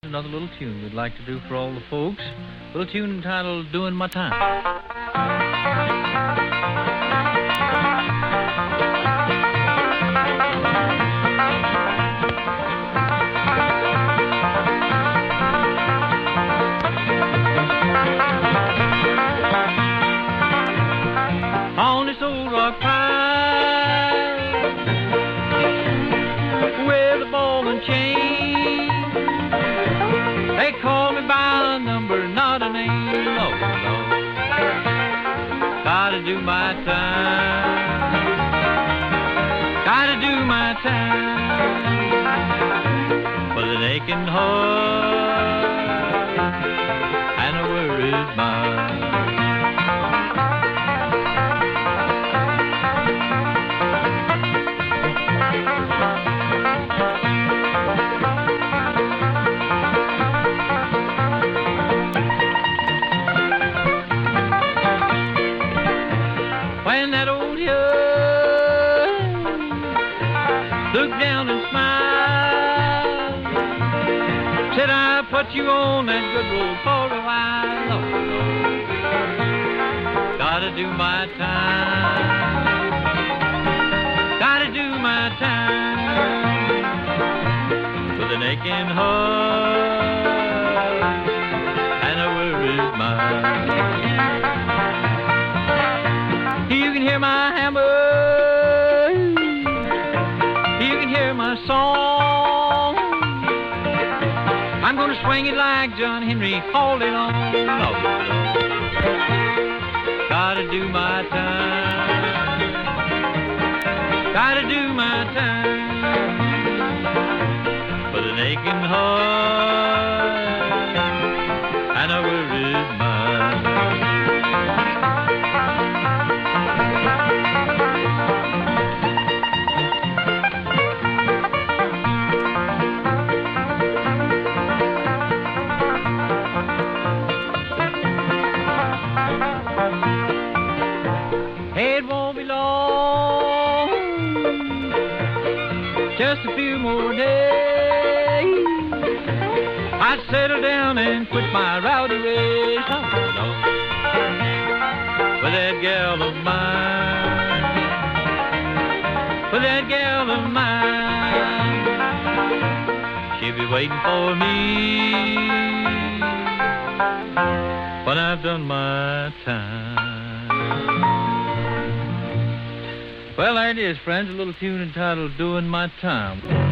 another little tune we'd like to do for all the folks. A little tune entitled Doing My Time. On this old rock pile with a ball and chain, they call me by a number, not a name. Oh, no. Gotta do my time. Gotta do my time. With an aching heart and a worried mind. When that old young looked down and smiled, said, I'll put you on that good road for a while. Oh, no. Gotta do my time. Gotta do my time. With an aching heart and a worried mind. You can hear my hammer, you can hear my song. I'm gonna swing it like John Henry all day long. Oh, gotta do my time. Gotta do my time. With an aching heart and a worried mind. It won't be long, just a few more days. I'd settle down and quit my rowdy ways. Oh, no. With that gal of mine, with that gal of mine, she'll be waiting for me when I've done my time. Well, there it is, friends, a little tune entitled Doing My Time.